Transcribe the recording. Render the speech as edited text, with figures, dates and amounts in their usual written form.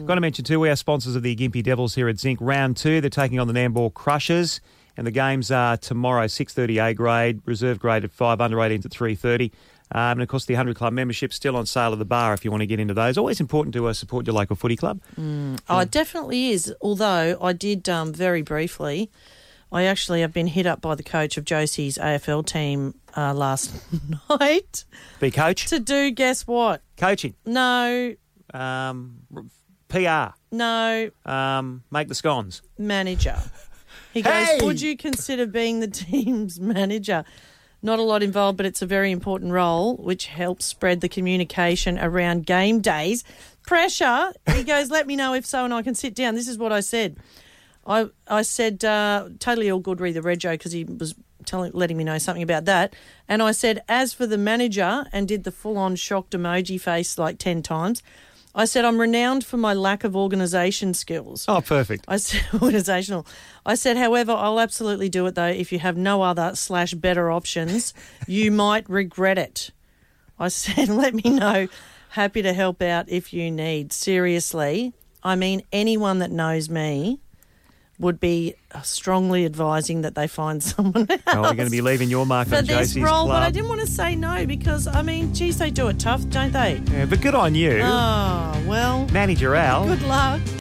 Got to mention too, we are sponsors of the Gympie Devils here at Zinc. Round 2, they're taking on the Nambour Crushers. And the games are tomorrow, 6:30 A grade, reserve grade at 5, under 18s at 3:30. And, of course, the 100 Club membership still on sale at the bar if you want to get into those. Always important to support your local footy club. Oh, it definitely is. Although I did very briefly, I actually have been hit up by the coach of Josie's AFL team last night. Be coach? To do, guess what? Coaching? No. PR? No. Make the scones? Manager. He goes, would you consider being the team's manager? Not a lot involved, but it's a very important role, which helps spread the communication around game days. Pressure. He goes, let me know if so and I can sit down. This is what I said. I said, totally all good, read the Rego, because he was letting me know something about that. And I said, as for the manager, and did the full-on shocked emoji face like 10 times. I said, I'm renowned for my lack of organisation skills. Oh, perfect. I said, organisational. I said, however, I'll absolutely do it, though. If you have no other / better options, you might regret it. I said, let me know. Happy to help out if you need. Seriously, I mean, anyone that knows me would be strongly advising that they find someone else. Oh, we're going to be leaving your mark for on this Josie's role, club. but I didn't want to say no because, I mean, geez, they do it tough, don't they? Yeah, but good on you. Oh, well. Manager Al. Good luck.